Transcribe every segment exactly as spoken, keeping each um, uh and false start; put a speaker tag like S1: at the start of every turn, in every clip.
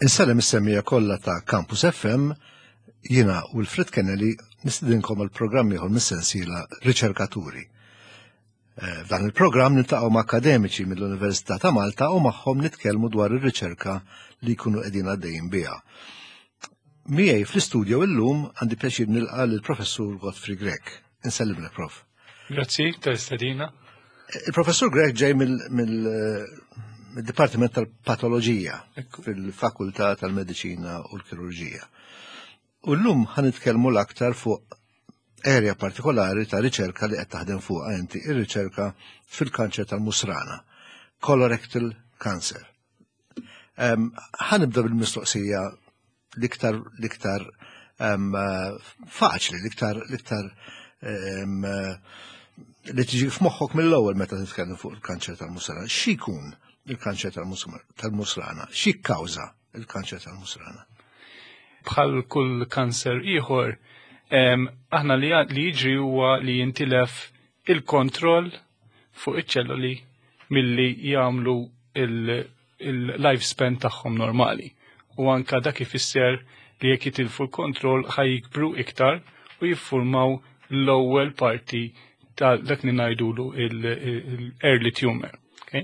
S1: Insellem is-semmija kollha ta' Campus F M, jiena u Wilfred Kennedy nistidinkom għall-programm ieħor mis-sensiela Riċerkaturi. F'dan il-programm niltaqgħu ma' akademiċi mill-Università ta' Malta u magħhom nitkellmu dwar ir-riċerka li jkunu qegħdin għaddejjin biha. Miegħi fl-istudju illum għandi pjaċir nilqa' lill-Professur Godfrey Gregg. Insellimlek, Prof.
S2: Grazzi tal-istedina.
S1: Il-Professur Gregg ġej mill-Dipartiment tal-Patoloġija fil-Fakultà tal-Mediċina u l-Kirurġija. U llum ħanitkellmu l-aktar fuq area partikolari ta' riċerka li qed taħdem fuqha inti, ir-riċerka fil-kanċer tal-musrana, colorectal cancer. Ħanibda bil-mistoqsija l-iktar l-iktar faċli, l-iktar l-iktar li tiġi f'moħħok mill-ewwel meta titkellem fuq il-kanċer tal-musrana. X'ikun il-kanċer tal-musrana? X'ikkawża il-kanċer tal-musrana?
S2: Bħal kull kanser ieħor, aħna li jiġri huwa li jintilef il-kontroll fuq iċ-ċelloli milli jagħmlu il-lifespan tagħhom normali. U anka dak ifisser li jekk jitilfu l-kontroll ħajjikbru iktar u jiffurmaw l-ewwel parti ta' dak li ngħidulu l-early tumor.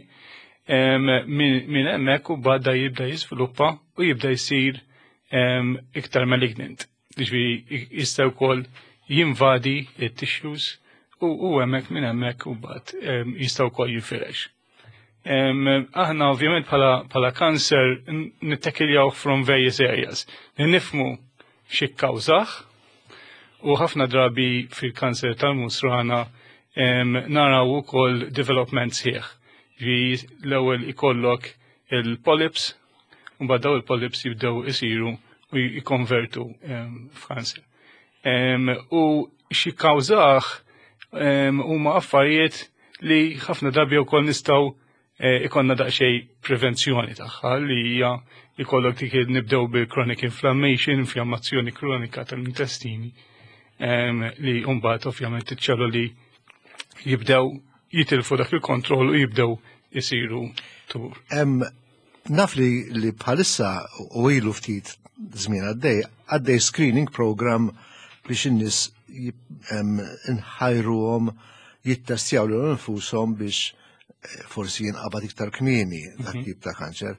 S2: Minn hemmhekk u bada jibda jiżviluppa u jibda jsir iktar malignant. Ġifieri jista' wkoll jinvadi t-tissues u hemmhekk minn hemmhekk u bad jista' wkoll jinfirex. Aħna ovvjament bħala kanser nittakiljaw from various areas. Nifhmu x'ikkawżah u ħafna drabi fil-kanser tal-musrana naraw ukoll development sħiħ. Ġifieri l-ewwel ikollok il-polyps u mbagħad dawn il-polyps jibdew isiru u jikkonvertu f'kanser. U xi kawżah huma affarijiet li ħafna drabi wkoll nistgħu ikonna daqsxejn prevenzjoni tagħha li hija jkollok dik nibdew bil chronic inflammation, inflammazzjoni kronika tal-intestini li mbagħad ovvjament iċ-ċelloli jibdew jitilfu dak il-kontroll u jibdew isiru tumur.
S1: Naf li li bħalissa u ilu ftit żmien għaddej għaddej screening program biex in-nies inħajruhom jittestjaw lil infushom biex forsi jinqabad iktar kmieni dak tip ta' kanċer.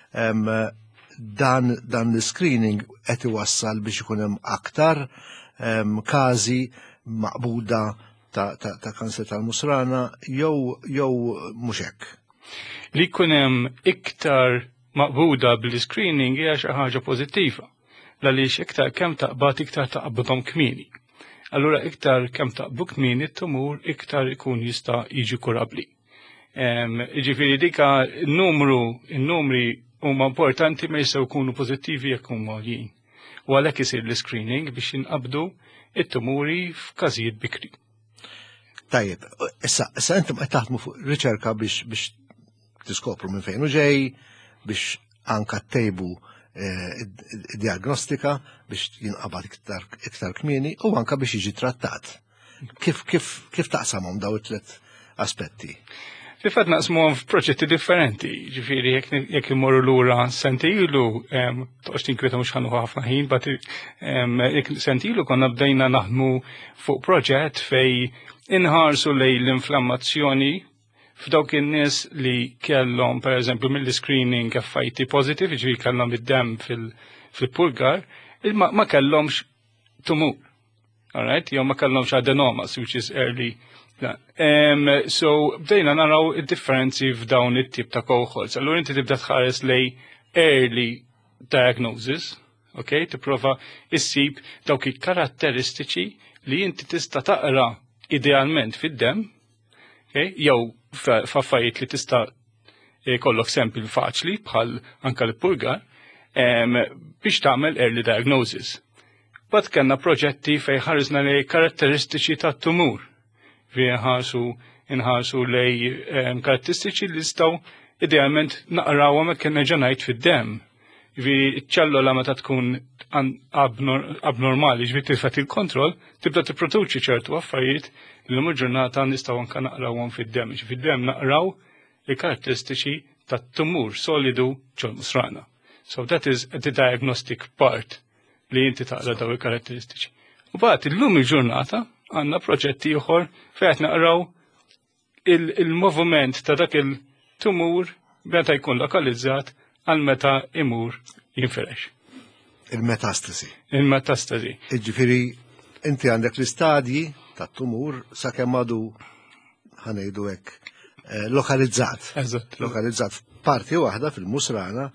S1: Dan dan l-screening qed iwassal biex ikun hemm aktar każi maqbuda ta' kanser tal-musrana jew jew mhux hekk.
S2: Li jkun hemm iktar maqbuda bil-screening hija xi ħaġa pożittiva. Għaliex iktar kemm taqbad iktar taqbadhom kmieni. Allura iktar kemm taqbu kmieni t-tumur iktar ikun jista' jiġi kurabbli. Jiġifieri dika n-numru, in-numri huma importanti ma jistgħu jkunu pożittivi jekk huma għoljin. U għalhekk isir l-screening biex inqabdu it-tumuri f'każijiet bikri.
S1: Tajjeb, issa issa intom qed taħdmu fuq riċerka biex biex tiskopru minn fejn hu ġej, biex anka ttejbu diagnostika biex jinqabad iktar iktar kmieni u anka biex jiġi trattat. Kif kif kif taqsamhom daw it-tliet aspetti?
S2: Fil-fatt naqsmuhom f'proġetti differenti, ġifieri jekk imorru lura senti ilu toqgħodx tinkweta mhux ħannu ħafna ħin, bat jekk senti ilu konna bdejna naħdmu fuq proġett fej inħarsu lej l-inflammazzjoni f'dawk in-nies li kellhom pereżempju mill-screening F I T positive, ġifieri kellhom id-demm fil-pulgar, imma ma kellhomx tumur. All right? Jew ma kellhomx adenomas, which is early. Um, so bdejna naraw id-differenzi f'dawn it-tip ta' cohorts. Allura inti tibda tħares lej early diagnosis, okay? Tipprova issib dawk il-karatteristiċi li inti tista' taqra idealment fid-demm, okay? Jew f'affarijiet li tista' kollok sempil faċli bħal anka l-pulgar biex tagħmel early diagnosis. Bad kellna proġetti fejn ħaresna lej karatteristiċi tat-tumur. Inħarsu inħarsu lej karatteristiċi li jistgħu idealment naqrawhom hekk nerġa' ngħid fid-demm. Ġifieri ċ-ċellola meta tkun abnormali, ġifieri tilfet il-kontroll, tibda tipproduċi ċertu affarijiet li l ġurnata nistgħu anke naqrawhom fid-demm. Fid-demm naqraw il-karatteristiċi tat-tumur solidu ġol musrana. So that is the diagnostic part li inti taqra daw il-karatteristiċi. U bagħad illum il-ġurnata għandna proġetti ieħor fejn qed naqraw il-moviment ta' dak il-tumur meta jkun lokalizzat għal meta imur jinferex.
S1: Il-metastasi.
S2: Il-metastasi.
S1: Ġifieri inti għandek l-istadji tat-tumur sakemm għadu ħanejdu hekk lokalizzat.
S2: Eżatt.
S1: Lokalizzat f'parti waħda fil-musrana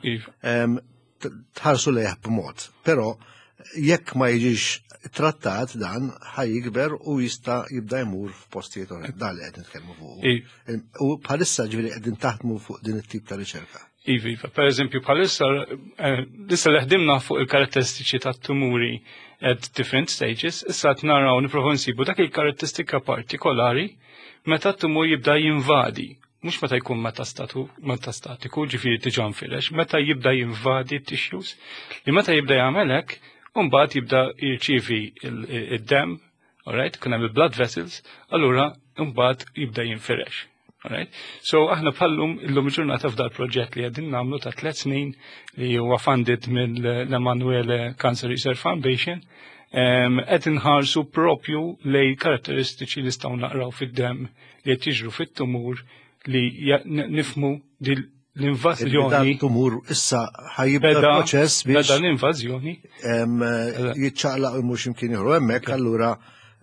S1: tħarsu lejh b'mod. Però jekk ma jiġix trattat dan ħajjikber u jista' jibda jmur f'postijiet oħra. Dan li qed nitkellmu fuq. U bħalissa ġifieri qegħdin taħdmu fuq din it-tip ta' riċerka.
S2: Iva, iva. Per eżempju, bħalissa issa li ħdimna fuq il-karatteristiċi tat-tumuri at different stages, issa qed naraw nipprovu nsibu dak il-karatteristika partikolari meta t-tumur jibda jinvadi. Mux meta jkun metastatiku, ġifieri diġà nfirex, meta jibda jinvadi t-tissues, li meta jibda jagħmel hekk, u mbagħad jibda jirċievi id-dem, alright, kun hemm il-blood vessels, allura mbagħad jibda jinfirex. Alright? So aħna bħallum illum ġurnata f'dal proġett li qegħdin nagħmlu ta' tliet snin li huwa funded mill-Emanuele Cancer Research Foundation, qed inħarsu propju lej karatteristiċi li nistgħu naqraw fid-dem li qed jiġru fit-tumur li nifmu l-invażjoni.
S1: Tumur issa ħajibda proċess biex
S2: beda l-invażjoni
S1: jiċċaqlaq u mhux imkien ieħor hemmhekk allura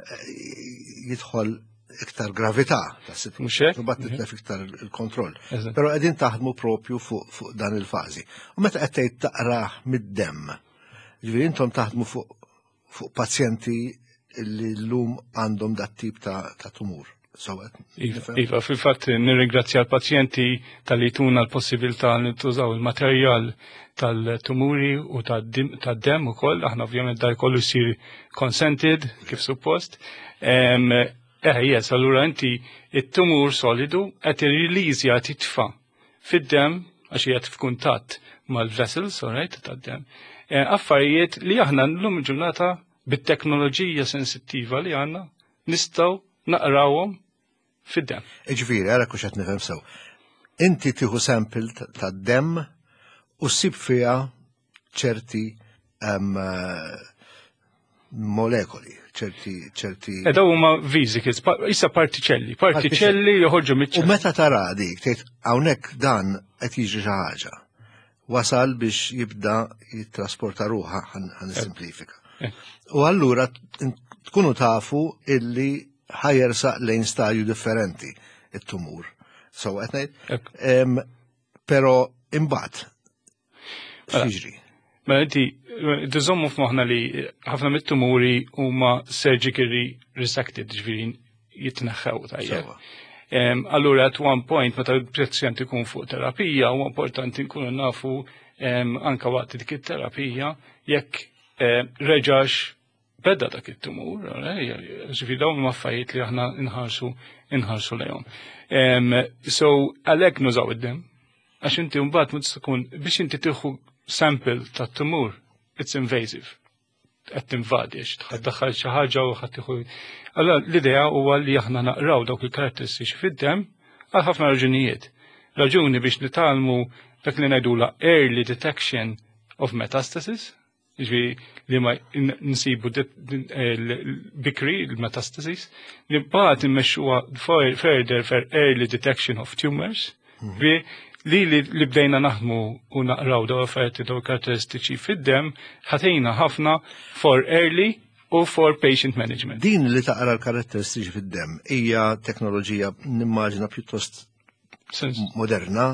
S1: jidħol iktar gravità ta' situazzjoni, bat titlef iktar il-kontroll. Però qegħdin taħdmu propju fuq dan il-fażi. U meta qed tgħid taqrah mid-demm, ġifieri intom taħdmu fuq pazjenti li llum għandhom dat tip ta' tumur.
S2: Iva, fil-fatt nirringrazzja l-pazjenti tal-li tuna l-possibilità li tużaw il-materjal tal-tumuri u tad-dem ukoll, aħna ovvjament dar kollu jsir consented kif suppost. Eh, yes, allura inti it-tumur solidu qed irreleasja titfa' fid-dem għax qiegħed f'kuntatt mal-vessels, alright, tad-dem. Affarijiet li aħna llum il-ġurnata bit-teknoloġija sensittiva li għandna nistgħu naqrawhom fid-dem.
S1: Ġifieri, għara kux qed nifhem sew. Inti tieħu sample tad-dem u ssib fiha ċerti molekoli. ċerti ċerti.
S2: Edha huma vesicles, issa partiċelli, partiċelli joħorġu miċ-ċell.
S1: U meta tara dik tgħid hawnhekk dan qed jiġri xi ħaġa. Wasal biex jibda jittrasporta ruħha ħan simplifika. U allura tkunu tafu illi ħajersaq lejn stadju differenti it-tumur. So qed ngħid. Però imbagħad x'jiġri?
S2: Ma inti tiżommu f'moħħna li ħafna mit-tumuri huma surgically resected, ġifieri jitneħħew tajjeb. Allura at one point meta l-pazjent ikun fuq terapija huwa importanti nkunu nafu anke waqt dik it-terapija jekk reġax beda dak it-tumur, ġifieri dawn huma affarijiet li aħna inħarsu inħarsu lejhom. So għalhekk nużaw id-dem għax inti mbagħad ma tkun biex inti tieħu sample tat-tumur, it's invasive. Qed tinvadi għax tdaħħal xi ħaġa u ħadd tieħu. Allora l-idea huwa li aħna naqraw dawk il-karatteristiċi fid-dem għal ħafna raġunijiet. Raġuni biex nitalmu dak li ngħidula early detection of metastasis, jiġri li ma nsibu bikri il-metastasis, li mbagħad immexxuha further for early detection of tumors, bi li li bdejna naħdmu u naqraw daw affarijiet daw karatteristiċi fid-dem ħatejna ħafna for early u for patient management.
S1: Din li taqra l-karatteristiċi fid-dem hija teknoloġija nimmaġina pjuttost moderna,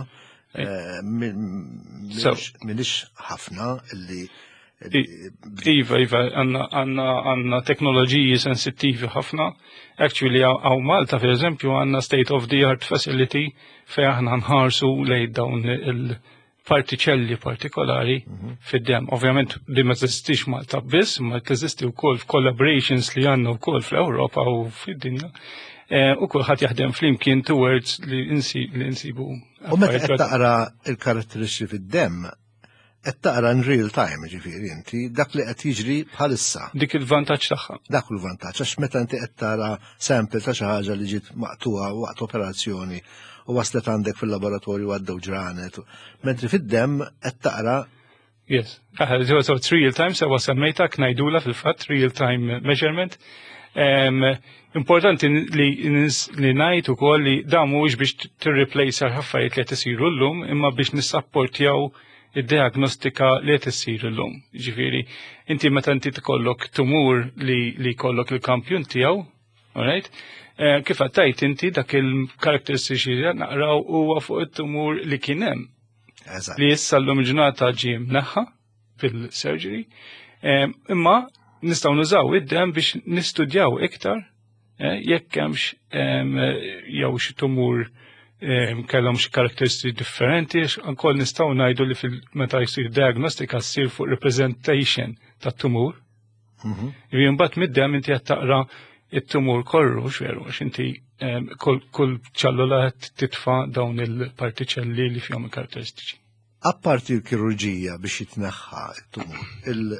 S1: minix ħafna li
S2: Iva, iva, għanna teknoloġiji sensittivi ħafna. Actually, għaw Malta, per eżempju, għanna state-of-the-art facility fej aħna nħarsu lej dawn il-partiċelli partikolari fid-dem. Ovvjament, di ma teżistix Malta biss, ma teżisti u kol f'collaborations li għanna u kol fl-Europa u fid-dinja. U kol ħat jaħdem flimkien towards li insibu.
S1: U meta qed taqra il-karatteristiċi fid-dem, qed taqra in real time, ġifieri inti dak li qed jiġri bħalissa.
S2: Dik il-vantaġġ tagħha.
S1: Dak il-vantaġġ għax meta inti qed tara sample ta' xi ħaġa li ġiet maqtuha waqt operazzjoni u waslet għandek fil-laboratorju għaddew ġranet, mentri fid-dem qed taqra
S2: Yes. Uh, so, so it's real time, so semmejta knajdula fil-fatt, real time measurement. Um, importanti li, li najt ukoll li da mhuwiex biex tirreplace ħaffarijiet li qed isiru llum, imma biex nissapportjaw id-diagnostika li qed issir llum. Ġifieri, inti meta inti tkollok tumur li li jkollok il-kampjun tiegħu, all right? Uh, kif għattajt inti dak il-karakteristiċi li naqraw huwa fuq it-tumur li kien hemm. Li issa llum ġurnata ġie mneħħa fil-surgery, um, imma nistgħu nużaw id-dem biex nistudjaw iktar eh, jekk hemmx um, jew xi tumur um, kellhom xi karakteristiċi differenti, ankoll nistgħu ngħidu li fil-meta jsir diagnostika ssir fuq representation tat-tumur. Jiġifieri mbagħad mid-dem inti qed taqra it-tumur kollu x'veru għax inti um, kull ċellula qed titfa' dawn il-partiċelli li fihom il-karatteristiċi.
S1: Apparti l-kirurġija biex jitneħħa it-tumur, il-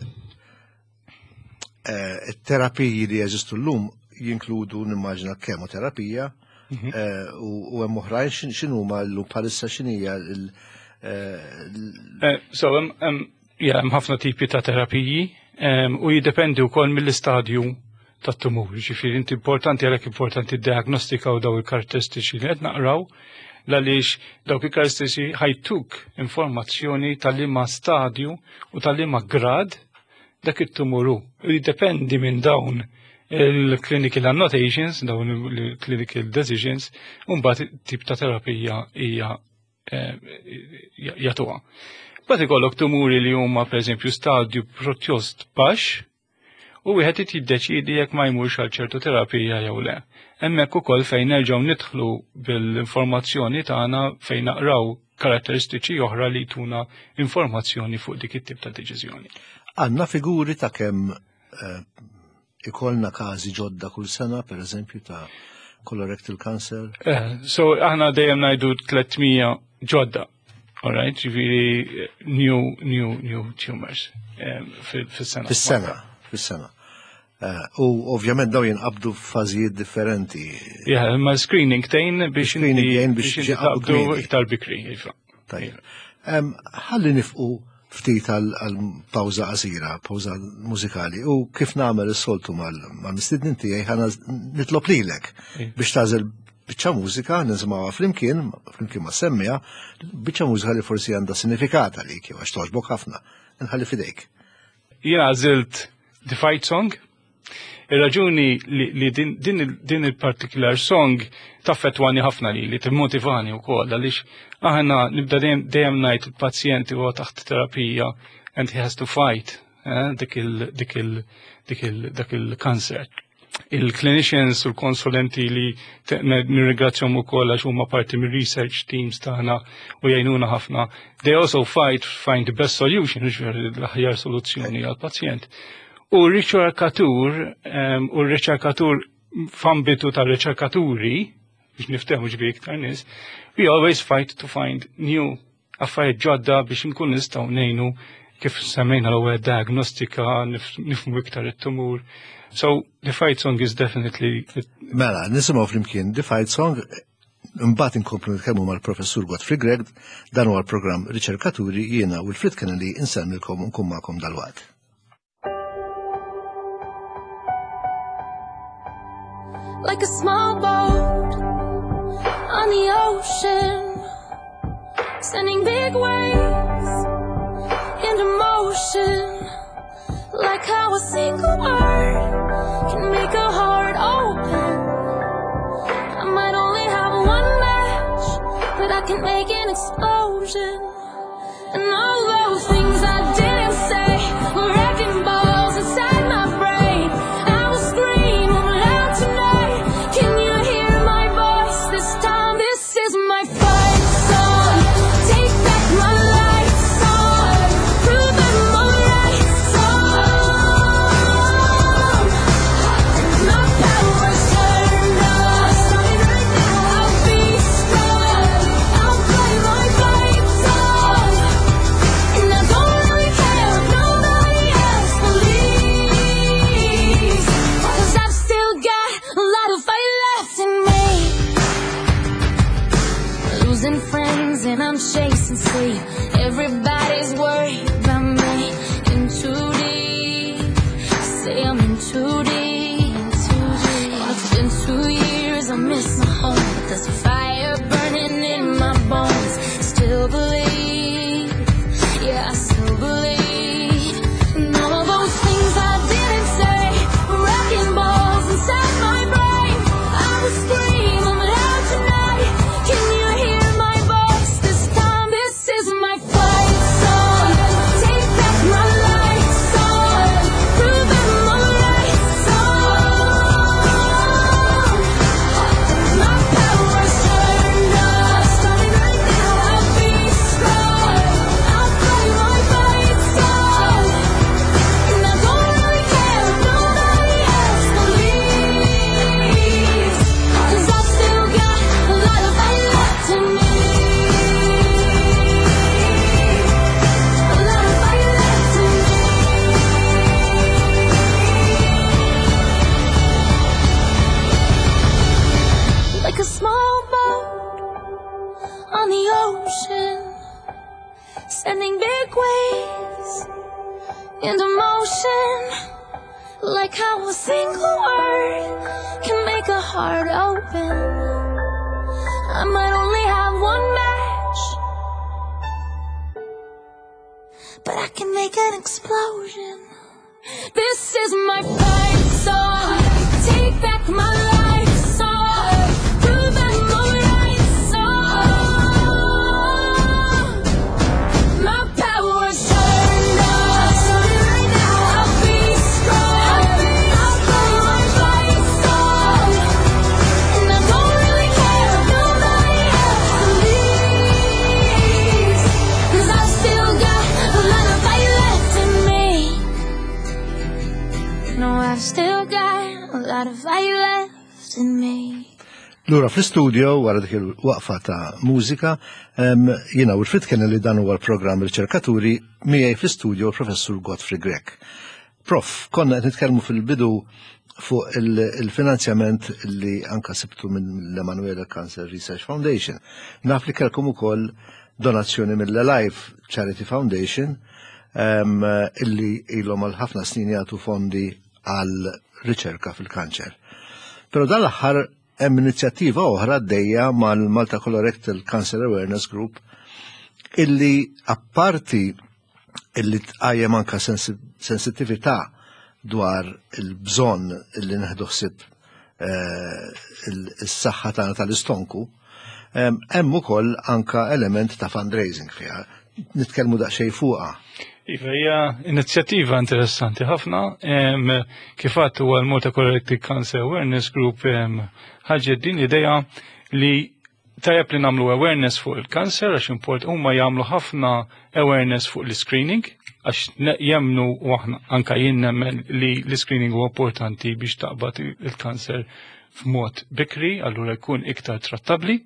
S1: il-terapiji li jeżistu llum jinkludu nimmaġina kemoterapija u hemm oħrajn x'inhuma llum bħalissa x'inhija l
S2: So hemm ħafna tipi ta' terapiji u jiddependi wkoll mill-istadju tat-tumur. Ġifieri inti importanti għalhekk importanti d-diagnostika u daw il-karatteristiċi li qed naqraw għaliex dawk il-karatteristiċi ħajtuk informazzjoni tal-liema stadju u tal-liema grad dak it-tumuru. Jiddependi minn dawn il-clinical annotations, dawn il-clinical decisions, u mbagħad tip ta' terapija hija jagħtuha. Mbagħad ikollok tumuri li huma pereżempju stadju pjuttost baxx u wieħed jiddeċiedi jekk ma jmurx għal ċertu terapija jew le. Hemmhekk ukoll fejn nerġgħu nidħlu bil-informazzjoni tagħna fejn naqraw karatteristiċi oħra li jtuna informazzjoni fuq dik it-tip ta' deċiżjoni.
S1: Għandna figuri ta' kemm ikollna każi ġodda kull sena, pereżempju ta' colorectal cancer?
S2: So aħna dejjem ngħidu tlietmija ġodda, all right, ġifieri new new new tumors fis-sena.
S1: Fis-sena, fis-sena. U ovvjament daw jinqabdu f'fażijiet differenti.
S2: Ja, imma screening tejn biex
S1: biex
S2: jinqabdu iktar bikri.
S1: Ħalli nifqu ftit għal-pawza qasira, pawza mużikali, u kif nagħmel is-soltu mal-mistednin tiegħi ħana nitlob lilek biex tażel biċċa mużika nisimgħuha flimkien, flimkien ma' semmija, biċċa mużika li forsi għandha sinifikat għalik jew għax toġbok ħafna. Nħalli fidejk.
S2: Jiena għażilt The Fight Song. Ir-raġuni li din il-particular song taffettwani ħafna li li timmotivani wkoll għaliex aħna nibda dejjem ngħid il-pazjenti huwa taħt terapija and he has to fight dik il-kanser. Il-clinicians u l-konsulenti li nirringrazzjahom ukoll għax huma parti mir-research teams tagħna u jgħinuna ħafna. They also fight to find the best solution, l-aħjar soluzzjoni għall-pazjent. U r-riċerkatur, u r-riċerkatur f'ambitu ta' riċerkaturi, biex niftehmu ġibi iktar nies, we always fight to find new affarijiet ġodda biex nkun nistgħu ngħinu kif semmejna l-ewwel diagnostika, nifhmu iktar it-tumur. So the Fight Song is definitely
S1: Mela, nisimgħu flimkien The Fight Song, imbagħad inkomplu nitkellmu mal-Professur Godfrey Gregg, dan huwa l-programm Riċerkaturi, jiena u Wilfried Kennelly insemmilkom nkun magħkom dalwaqt.
S3: Like a small boat on the ocean, sending big waves into motion. Like how a single word can make a heart open. I might only have one match, but I can make an explosion. And all those things I didn't say were wrecking balls inside my brain. I will scream loud tonight. Can you hear my voice this time? This is my fight song. Take back my life song. Prove them all right song. My power's turned on. Starting right now. I'll be strong. I'll play my fight song. too deep. Oh, it's been two years, I miss my home, but there's a fire burning in my bones. Still believe, yeah, I still believe. And all of those things I didn't say were wrecking balls inside my brain. I was screaming, but out tonight, can you hear my voice? This time, this is my fight song. Take back my life song. Prove that my right song. My power's turned up. Starting right now, I'll be strong. I'll play my fight song. And I don't really care if nobody else believes. 'Cause I've still got a lot of fight left in me. A lot of fight left in me. Like a small boat on the ocean, sending big waves into motion. Like how a single word can make a heart open. I might only have one match, but I can make an explosion. This is my fight song. Take back my life song. Prove that my right song. My power's turned up. Starting right now, I'll be strong. I'll play my fight song. And I don't really care if nobody else believes. 'Cause I've still got a lot of fight left in me. No, I've still got a lot of fight left in me.
S1: Lura fl-istudio wara dik il-waqfa ta' mużika, em, jiena u l-fit kien li dan huwa l-programm riċerkaturi miegħi fl-istudio l-professur Godfrey Grech. Prof, konna qed nitkellmu fil-bidu fuq il- il-finanzjament li anka sibtu minn l-Emanuela Cancer Research Foundation. Naf li kelkom ukoll donazzjoni mill-Alive Charity Foundation em, illi ilhom għal ħafna snin jagħtu fondi għal riċerka fil-kanċer. Però dan l-aħħar hemm inizjattiva oħra għaddejja mal-Malta Colorectal Cancer Awareness Group illi apparti illi tqajjem anke sensi- sensittività dwar il-bżonn illi neħdu ħsieb eh, il- is-saħħa tagħna tal-istonku, em, hemm ukoll anke element ta' fundraising fiha. Nitkellmu daqsxejn fuqha.
S2: Iva, hija inizjattiva interessanti ħafna. em, Kif għadt huwa l-Malta Colorectal Cancer Awareness Group em, ħaġġet din l-idea li tajjeb li nagħmlu awareness fuq il-kanser għax import huma jagħmlu ħafna awareness fuq l-screening għax ne- jemnu u aħna anka jien nemmen li l-screening huwa importanti biex taqbad il-kanser f'mod bikri, allura jkun iktar trattabbli.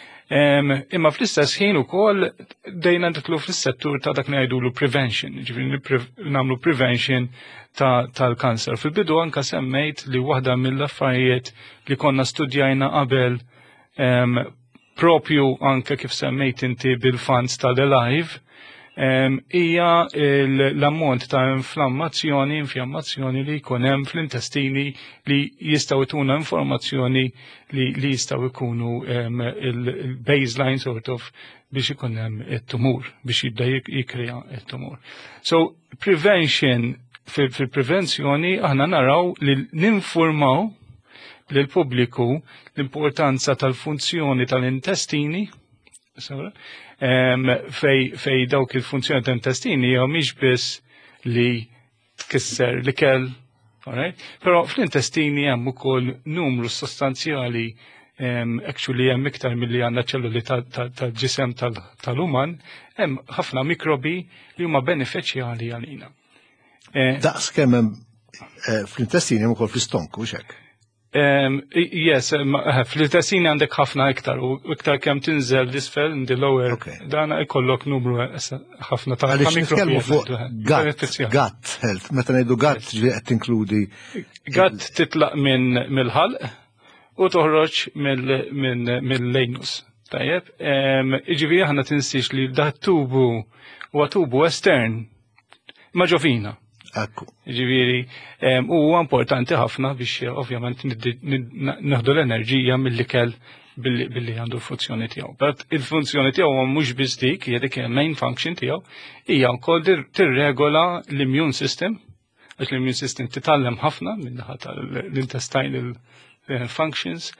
S2: Em, Imma fl-istess ħin ukoll dejna nitlu fis-settur ta' dak ngħidulu prevention, ġifieri nipre- nagħmlu prevention ta' tal-kanser. Fil-bidu anka semmejt li waħda mill-affarijiet li konna studjajna qabel em, propju anke kif semmejt inti bil-funds tal-Alive em, hija l- l-ammont ta' inflammazzjoni, infjammazzjoni li jkun hemm fl-intestini li jistgħu jtuna informazzjoni li, li jistgħu jkunu em, il- il-baseline sort of biex ikun hemm it-tumur, biex jibda jik- jikkrea it-tumur. So prevention fil- fil-prevenzjoni aħna naraw li ninformaw lil pubbliku l-importanza tal-funzjoni tal-intestini sawra, em, fej, fej dawk il-funzjoni tal-intestini jew mhix biss li tkisser l-ikel, alright? Però fl-intestini hemm ukoll numru sostanzjali em, actually hemm iktar milli għandna ċelluli tal-ġisem tal-uman, hemm ħafna mikrobi li huma benefiċjali għalina. Eh,
S1: Daqs kemm hemm eh, fl-intestini hemm ukoll fl-istonku x'hekk.
S2: Um, yes, um, fl-intestini għandek ħafna iktar u iktar kemm tinżel l-isfel in the lower,
S1: Okay.
S2: dan ikollok numru essa- ħafna ta'
S1: Għaliex
S2: ta'
S1: nitkellmu
S2: mikrobi
S1: fuq
S2: għandek,
S1: gut,
S2: benefiċjali.
S1: gut health. Meta ngħidu gut ġifieri qed tinkludi
S2: Gatt titlaq minn mill-ħalq u toħroġ mill- minn mill-lejnus. Tajjeb, em, iġifieri aħna tinsix li dat tubu huwa tubu estern ma' ġovina.
S1: Ekku.
S2: Ġifieri, huwa importanti ħafna biex ovvjament naħdu l-enerġija mill-ikel billi għandu l-funzjoni tiegħu. But il-funzjoni tiegħu mhux biss dik, hija dik main function tiegħu, hija wkoll tirregola l-immune system, għax l-immune system titgħallem ħafna minn naħa tal-intestinal functions,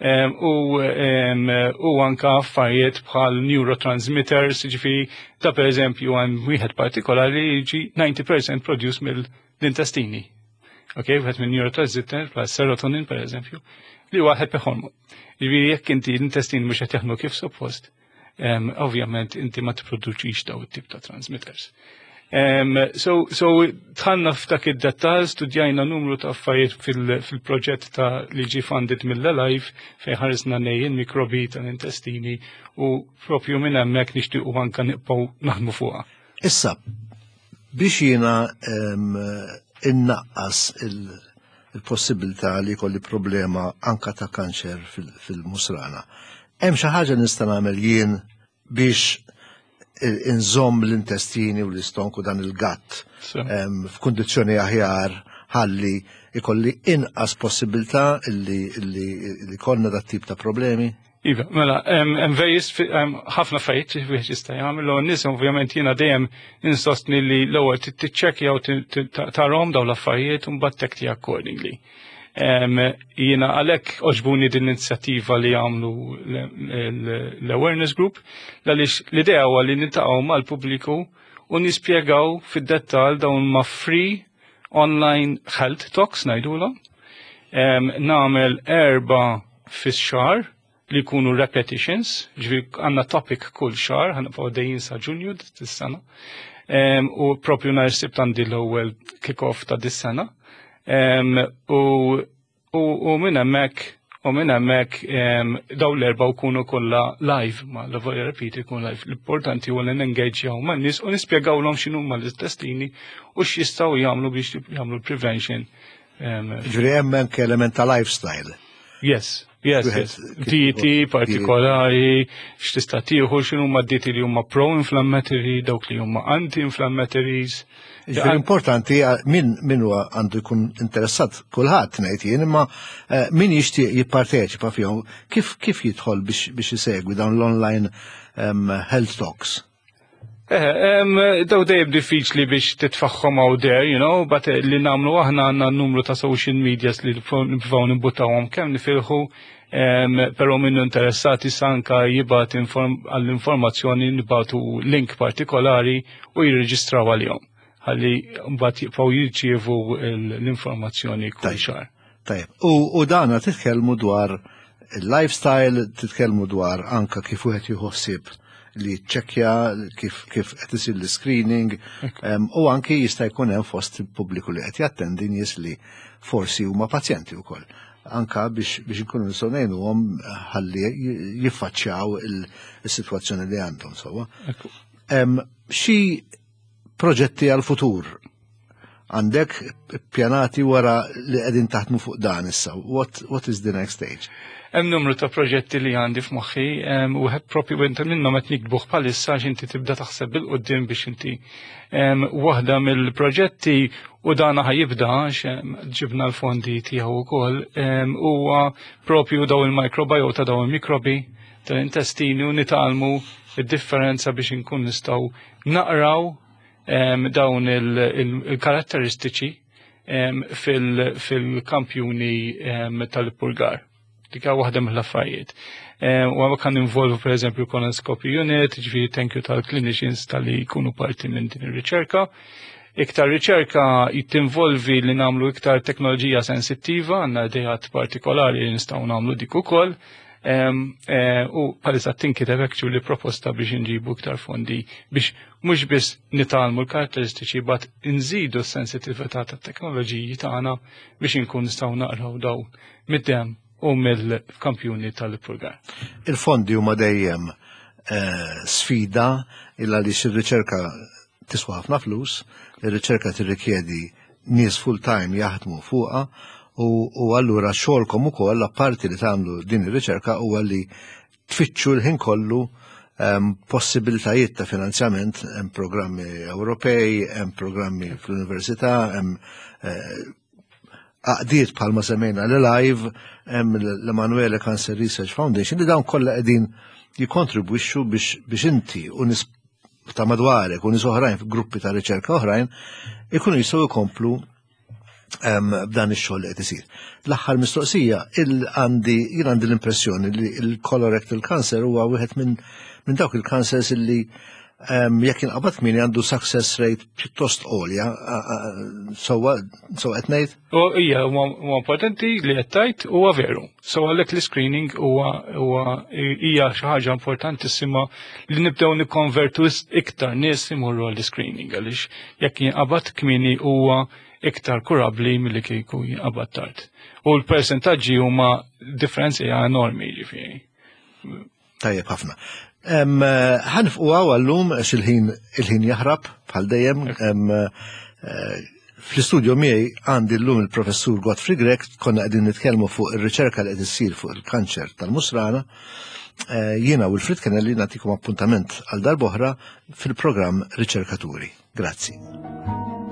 S2: u anka affarijiet bħal neurotransmitters, ġifieri ta' pereżempju hemm wieħed partikolari jiġi ninety percent produce mill-intestini. Okay, wieħed minn neurotransmitter bħal serotonin pereżempju, li huwa happy hormone. Ġifieri jekk inti l-intestini mhux qed jaħdmu kif suppost, ovvjament inti ma tipproduċix daw it-tip ta' transmitters. Um, so, so tħanna f'dak id-dettal, studjajna numru ta' affarijiet fil-proġett ta' li ġi funded mill-Alive fejn ħarisna nejjen mikrobi tal-intestini u propju minn hemmhekk nixtiequ anke nibqgħu naħdmu fuqha.
S1: Issa, biex jiena um, innaqqas il-possibilità il li jkolli problema anka ta' kanċer fil-musrana, hemm xi ħaġa nista' nagħmel jien biex inżomm l-intestini u l-istonku dan il-gatt f'kundizzjoni aħjar ħalli ikolli inqas possibilità li konna dat tip ta' problemi?
S2: Iva, mela, hemm vejs ħafna fejt wieħed jista' jagħmel u n-nies ovvjament jiena dejjem insostni li l-ewwel tiċċekkja u tarhom dawn l-affarijiet u mbagħad tekti accordingly. Jiena għalhekk oġbuni din l-inizjattiva li għamlu l-awareness group, għaliex l-idea huwa li niltaqgħu mal-pubbliku u nispjegaw fid-dettall dawn ma' free online health talks ngħidulhom. Nagħmel erba' fix-xahar li jkunu repetitions, ġifieri għandna topic kull xahar, ħanibqgħu dejjin sa' Ġunju dis-sena. U propju nhar is-Sibt għandi l-ewwel kick-off ta' dis-sena. Um, u, u, u minn hemmhekk u minn hemmhekk um, daw l-erba' jkunu kollha live ma l-avoja repeat ikun live. L-importanti huwa li nengaġġjaw man-nies u nispjegawlhom x'inhu huma l-intestini u x'jistgħu jagħmlu biex jagħmlu prevention.
S1: Ġifieri hemm anke element ta' lifestyle.
S2: Yes, yes, yes. Dieti partikolari, x'tista' tieħu x'inhu huma d-dieti li huma pro-inflammatory, dawk li huma anti-inflammatories.
S1: Ġifieri importanti min min huwa għandu jkun interessat kulħadd ngħid jien, imma min jixtieq jipparteċipa fihom kif kif jidħol biex biex isegwi dawn l-online health talks.
S2: Eh, daw dejjem diffiċli biex titfaħħom out there, you know, but li nagħmlu aħna għandna numru ta' social medias li nipprovaw nimbuttawhom kemm nifilħu, però minnu interessati sanka jibgħat għall-informazzjoni nibgħatu link partikolari u jirreġistraw għalihom. Ħalli mbagħad jibqgħu jirċievu l-informazzjoni kull xahar.
S1: Tajjeb. U dana titkellmu dwar il-lifestyle, titkellmu dwar anka kif wieħed jħossib li ċekkja kif kif qed isir l-screening u anki jista' jkun hemm fost il-pubbliku li qed jattendi nies li forsi huma pazjenti wkoll. Anka biex biex ikunu nistgħu ngħinuhom ħalli jiffaċċjaw is-sitwazzjoni li għandhom sewwa. Xi proġetti għal-futur għandek pjanati wara li qegħdin taħdmu fuq dan issa. What what is the next stage?
S2: Hemm numru ta' proġetti li għandi f'moħħi u propju inti minnhom qed nikbuh bħalissa għax inti tibda taħseb bil-qudiem biex inti waħda mill-proġetti u dana ħajibda għax ġibna l-fondi tiegħu wkoll huwa propju daw il-microbiota daw il-mikrobi tal-intestini u nitgħalmu id-differenza biex inkun nistgħu naqraw dawn il-karatteristiċi fil-kampjuni tal-purgar. Dika waħda mill-affarijiet. U għama kan involvu per eżempju colonoscopy unit, ġifieri thank you tal-clinicians tal-li jkunu parti minn din ir-riċerka. Iktar riċerka jittinvolvi li namlu iktar teknoloġija sensittiva, għandna idejat partikolari li nistgħu nagħmlu dik ukoll. U palissa tinkiteb actually proposta biex nġibu iktar fondi biex mhux biss nitalmu l-karatteristiċi bat nżidu s-sensitività tat-teknoloġiji tagħna biex inkun nistgħu naqraw daw mid-dem u mill-kampjuni tal-purgar.
S1: Il-fondi huma dejjem sfida illa li ir-riċerka tiswa ħafna flus, ir-riċerka tirrikjedi nies full-time jaħdmu fuqha. U allura xogħolkom ukoll apparti li tagħmlu din ir-riċerka huwa li tfittxu l-ħin kollu hemm possibilitajiet ta' finanzjament, hemm programmi Ewropej, hemm programmi fl-università, hemm għaqdiet bħalma semmejna l-live, hemm l-Emanuele Cancer Research Foundation li dawn kollha qegħdin jikkontribwixxu biex biex inti u nies ta' madwarek u nies oħrajn f'gruppi ta' riċerka oħrajn ikunu jistgħu jkomplu b'dan ix-xogħol li qed isir. L-aħħar mistoqsija il-għandi jien għandi l-impressjoni li l-colorectal cancer huwa wieħed minn minn dawk il-cancers illi jekk inqabad kmieni għandu success rate pjuttost għolja, sewwa qed ngħid?
S2: Hija huwa importanti li qed tgħid huwa veru. So għalhekk l-screening huwa huwa hija xi ħaġa importantissima li nibdew nikkonvertu iktar nies imorru għall-screening għaliex jekk jinqabad kmieni huwa iktar kurabbli milli kieku jinqabad tard. U l-persentaġġi huma differenzi enormi ġifieri.
S1: Tajjeb ħafna. ħanfqu għaw għallum xil-ħin il-ħin jaħrab bħal dejjem. Fl-istudio miegħi għandi llum il-professur Gottfried Grech, konna qegħdin nitkellmu fuq ir-riċerka li qed issir fuq il-kanċer tal-musrana. Jiena u Wilfried Kennelly nagħtikom appuntament għal darb'oħra fil-programm Riċerkaturi. Grazzi.